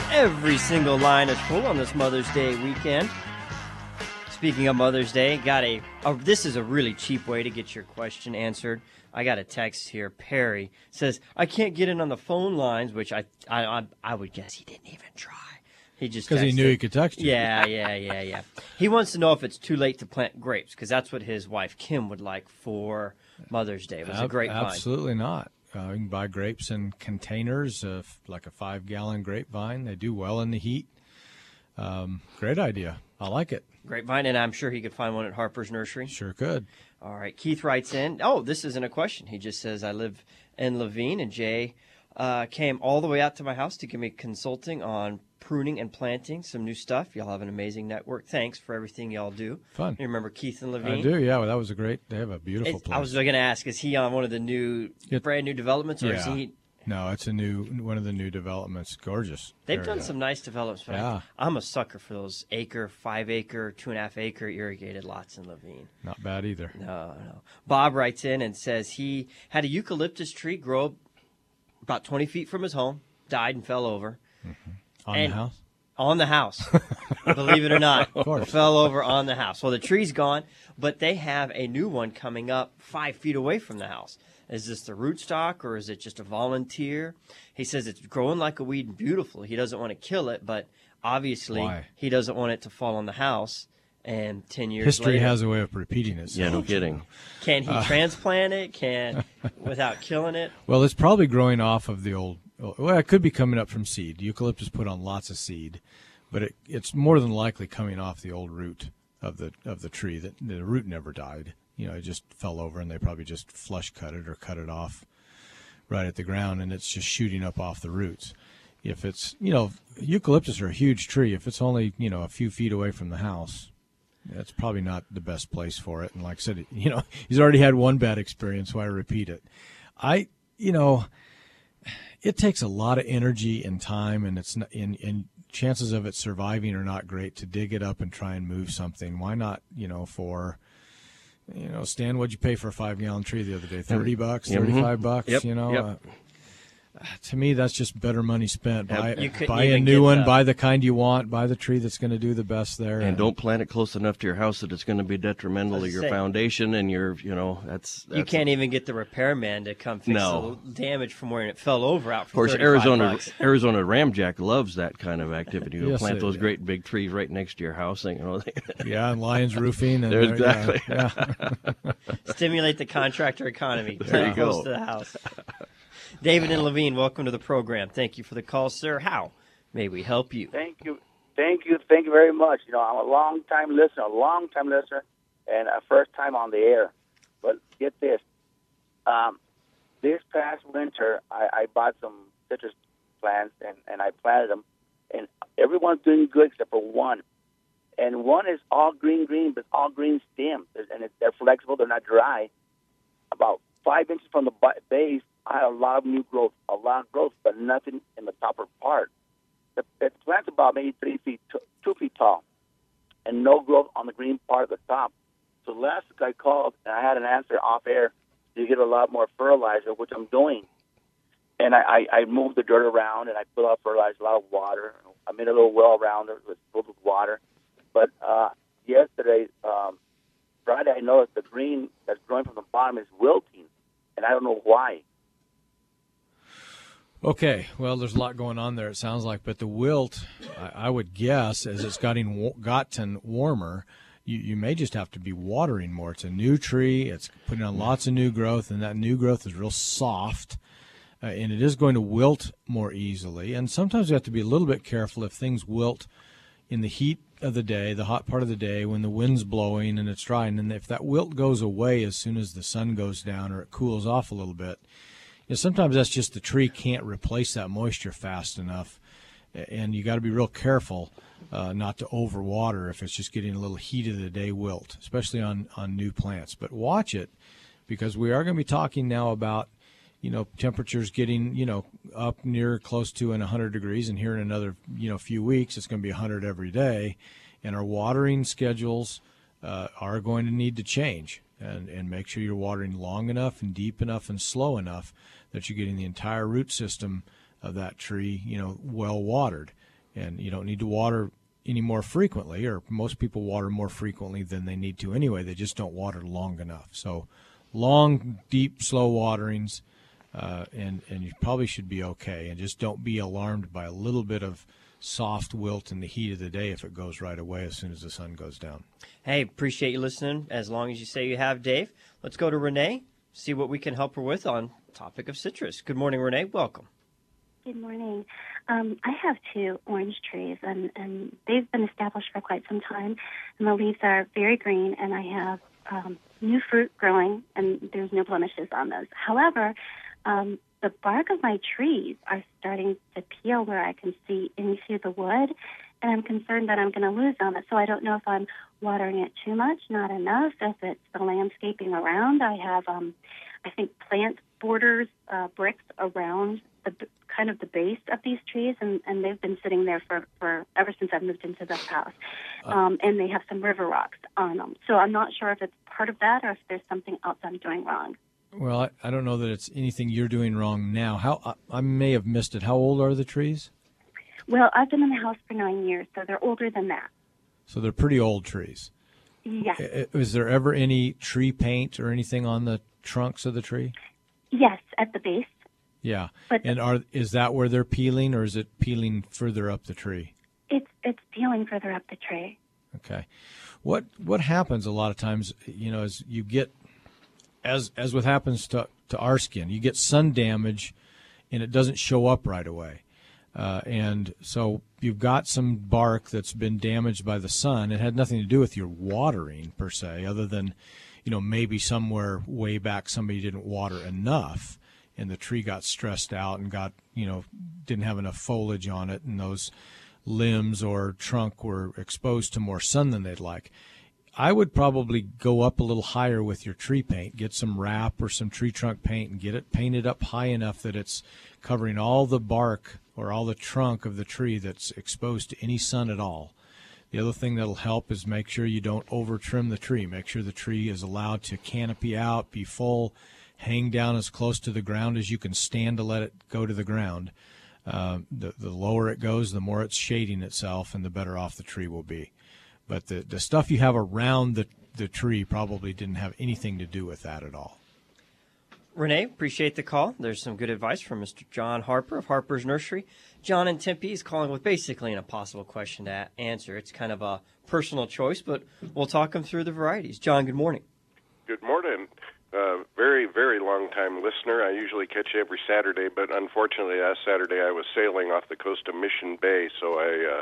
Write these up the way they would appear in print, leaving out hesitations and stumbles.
Every single line is full on this Mother's Day weekend. Speaking of Mother's Day, this is a really cheap way to get your question answered. I got a text here. Perry says, I can't get in on the phone lines, which I would guess he didn't even try. He just because he knew he could text you. Yeah. He wants to know if it's too late to plant grapes, because that's what his wife Kim would like for Mother's Day. It was a grapevine. Absolutely not. You can buy grapes in containers, like a 5-gallon grapevine. They do well in the heat. Great idea. I like it. Grapevine, and I'm sure he could find one at Harper's Nursery. Sure could. All right. Keith writes in. Oh, this isn't a question. He just says, I live in Levine, and Jay came all the way out to my house to give me consulting on pruning and planting some new stuff. Y'all have an amazing network. Thanks for everything y'all do. Fun. You remember Keith and Levine? I do, yeah. Well, that was they have a beautiful place. I was going to ask, is he on one of the brand new developments, or is he? No, it's one of the new developments. Gorgeous. They've done some nice developments, but yeah. I'm a sucker for those 5-acre, 2.5-acre irrigated lots in Levine. Not bad either. No. Bob writes in and says he had a eucalyptus tree grow about 20 feet from his home, died and fell over. Mm-hmm. The house? On the house. Believe it or not. Of course. Fell over on the house. Well, the tree's gone, but they have a new one coming up 5 feet away from the house. Is this the rootstock, or is it just a volunteer? He says it's growing like a weed and beautiful. He doesn't want to kill it, but obviously he doesn't want it to fall on the house. And 10 years History later, has a way of repeating itself. Yeah, no kidding. Can he transplant it? Without killing it? Well, it's probably growing off of the old. Well, it could be coming up from seed. Eucalyptus put on lots of seed, but it's more than likely coming off the old root of the tree. That the root never died. It just fell over, and they probably just flush cut it or cut it off right at the ground, and it's just shooting up off the roots. If it's eucalyptus are a huge tree. If it's only a few feet away from the house, that's probably not the best place for it. And like I said, he's already had one bad experience. Why repeat it? It takes a lot of energy and time, and and chances of it surviving are not great to dig it up and try and move something. Why not, Stan, what'd you pay for a 5-gallon tree the other day? $30, $35? Yep. To me, that's just better money spent. Buy buy a new one, buy the kind you want, buy the tree that's going to do the best there. And don't plant it close enough to your house that it's going to be detrimental to your foundation and that's you can't even get the repairman to come fix the damage from where it fell over out. Of course, Arizona Ramjack loves that kind of activity. Yes, plant those great big trees right next to your house. Yeah, and Lions Roofing. And exactly. Yeah. Stimulate the contractor economy. There you go. Close to the house. David and Levine, welcome to the program. Thank you for the call, sir. How may we help you? Thank you very much. I'm a long-time listener, and a first time on the air. But get this. This past winter, I bought some citrus plants, and I planted them, and everyone's doing good except for one. And one is all green, but all green stems, and they're flexible. They're not dry. About 5 inches from the base, I had a lot of new growth, but nothing in the topper part. The plant's about maybe 2 feet tall, and no growth on the green part of the top. So last week I called, and I had an answer off air to get a lot more fertilizer, which I'm doing. And I moved the dirt around, and I put out fertilizer, a lot of water. I made a little well around it with filled with water. But yesterday, Friday, I noticed the green that's growing from the bottom is wilting, and I don't know why. Okay, well, there's a lot going on there, it sounds like. But the wilt, I would guess, as it's gotten warmer, you may just have to be watering more. It's a new tree. It's putting on lots of new growth, and that new growth is real soft, and it is going to wilt more easily. And sometimes you have to be a little bit careful if things wilt in the heat of the day, the hot part of the day, when the wind's blowing and it's dry. And if that wilt goes away as soon as the sun goes down or it cools off a little bit, sometimes that's just the tree can't replace that moisture fast enough, and you got to be real careful not to overwater if it's just getting a little heat of the day wilt, especially on new plants. But watch it, because we are going to be talking now about temperatures getting up near close to 100 degrees, and here in another few weeks it's going to be 100 every day, and our watering schedules are going to need to change. And make sure you're watering long enough and deep enough and slow enough that you're getting the entire root system of that tree, well watered. and you don't need to water any more frequently, or most people water more frequently than they need to anyway. They just don't water long enough. So long, deep, slow waterings, and you probably should be okay. And just don't be alarmed by a little bit of soft wilt in the heat of the day if it goes right away as soon as the sun goes down. Hey, appreciate you listening. As long as you say you have, Dave. Let's go to Renee, see what we can help her with on topic of citrus. Good morning, Renee. Welcome. Good morning. I have 2 orange trees, and they've been established for quite some time, and the leaves are very green, and I have new fruit growing, and there's no blemishes on those. However, the bark of my trees are starting to peel where I can see into the wood, and I'm concerned that I'm going to lose them. So I don't know if I'm watering it too much, not enough, if it's the landscaping around. I have, I think, plant borders, bricks around the kind of the base of these trees, and they've been sitting there for ever since I've moved into this house. And they have some river rocks on them. So I'm not sure if it's part of that or if there's something else I'm doing wrong. Well, I don't know that it's anything you're doing wrong now. I may have missed it. How old are the trees? Well, I've been in the house for 9 years, so they're older than that. So they're pretty old trees. Yes. Is there ever any tree paint or anything on the trunks of the tree? Yes, at the base. Yeah. But And is that where they're peeling, or is it peeling further up the tree? It's peeling further up the tree. Okay. What happens a lot of times, is you get, as what happens to our skin, you get sun damage, and it doesn't show up right away. And so you've got some bark that's been damaged by the sun. It had nothing to do with your watering per se, other than, maybe somewhere way back somebody didn't water enough, and the tree got stressed out and got, didn't have enough foliage on it, and those limbs or trunk were exposed to more sun than they'd like. I would probably go up a little higher with your tree paint, get some wrap or some tree trunk paint, and get it painted up high enough that it's covering all the bark or all the trunk of the tree that's exposed to any sun at all. The other thing that'll help is make sure you don't over trim the tree. Make sure the tree is allowed to canopy out, be full, hang down as close to the ground as you can stand to let it go to the ground. The lower it goes, the more it's shading itself, and the better off the tree will be. But the stuff you have around the tree probably didn't have anything to do with that at all. Renee, appreciate the call. There's some good advice from Mr. John Harper of Harper's Nursery. John in Tempe is calling with basically an impossible question to answer. It's kind of a personal choice, but we'll talk him through the varieties. John, good morning. Good morning. Very, very long-time listener. I usually catch you every Saturday, but unfortunately last Saturday I was sailing off the coast of Mission Bay, so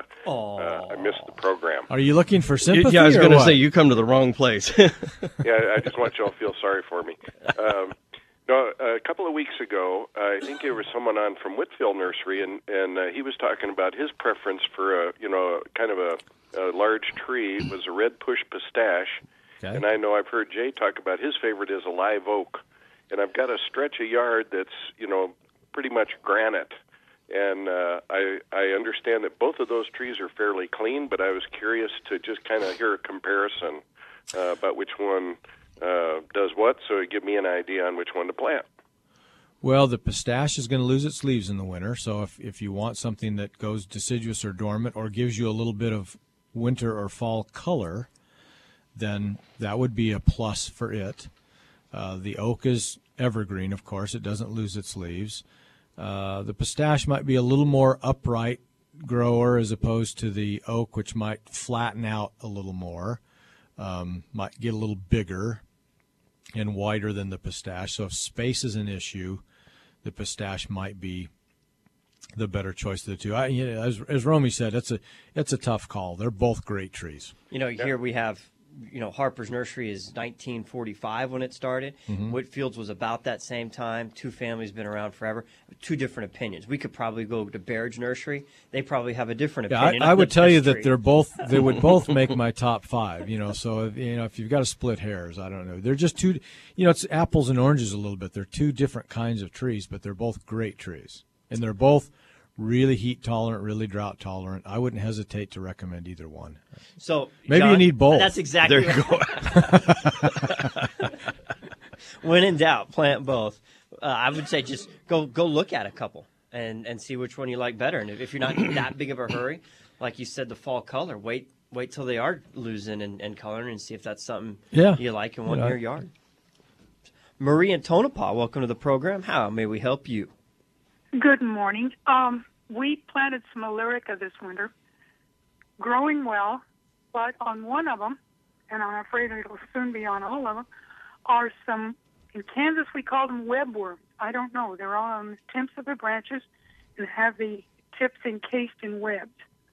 I missed the program. Are you looking for sympathy? Yeah, I was going to what? say, you come to the wrong place. Yeah, I just want you all to feel sorry for me. No, a couple of weeks ago, I think there was someone on from Whitfield Nursery, and he was talking about his preference for kind of a large tree. It was a red push pistache. Okay. And I know I've heard Jay talk about his favorite is a live oak. And I've got a stretch of yard that's, pretty much granite. And I understand that both of those trees are fairly clean, but I was curious to just kind of hear a comparison about which one does what, so it give me an idea on which one to plant. Well, the pistache is going to lose its leaves in the winter, so if you want something that goes deciduous or dormant or gives you a little bit of winter or fall color, then that would be a plus for it. The oak is evergreen, of course. It doesn't lose its leaves. The pistache might be a little more upright grower as opposed to the oak, which might flatten out a little more, might get a little bigger and wider than the pistache. So if space is an issue, the pistache might be the better choice of the two. As Romy said, it's a tough call. They're both great trees. Here we have, Harper's Nursery is 1945 when it started. Mm-hmm. Whitfield's was about that same time. Two families been around forever. Two different opinions. We could probably go to Baird's Nursery. They probably have a different opinion. I would tell you that they would both make my top 5. So if you've got to split hairs, I don't know. They're just two. It's apples and oranges a little bit. They're two different kinds of trees, but they're both great trees, and they're both really heat tolerant, really drought tolerant. I wouldn't hesitate to recommend either one. So maybe John, you need both. That's exactly there you go. When in doubt, plant both. I would say just go look at a couple and see which one you like better. And if you're not in that big of a hurry, like you said, the fall color, wait till they are losing and coloring and see if that's something you like and want in your yard. Marie and Tonopah, welcome to the program. How may we help you? Good morning. We planted some Illyrica this winter, growing well, but on one of them, and I'm afraid it'll soon be on all of them, are some, in Kansas we call them webworms. I don't know. They're all on the tips of the branches and have the tips encased in webs.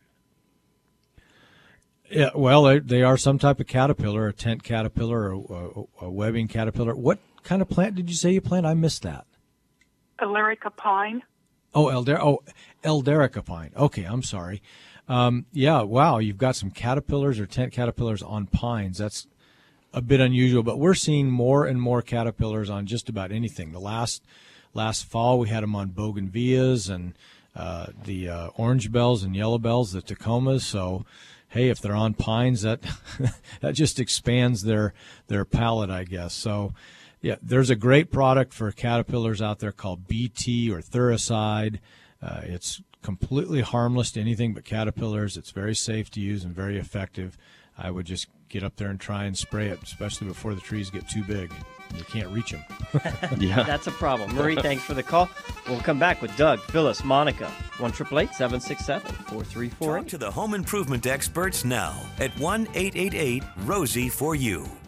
Yeah, well, they are some type of caterpillar, a tent caterpillar, or a webbing caterpillar. What kind of plant did you say you planted? I missed that. Illyrica pine. Oh, Elderica pine. Okay, I'm sorry. Yeah, wow, you've got some caterpillars or tent caterpillars on pines. That's a bit unusual, but we're seeing more and more caterpillars on just about anything. The last fall, we had them on bougainvilleas and the orange bells and yellow bells, the Tacomas. So, hey, if they're on pines, that that just expands their palette, I guess. So, yeah, there's a great product for caterpillars out there called BT or Thuricide. It's completely harmless to anything but caterpillars. It's very safe to use and very effective. I would just get up there and try and spray it, especially before the trees get too big. You can't reach them. Yeah, that's a problem. Marie, thanks for the call. We'll come back with Doug, Phyllis, Monica, 1-888-767-4348. Talk to the home improvement experts now at 1-888-ROSIE-4U.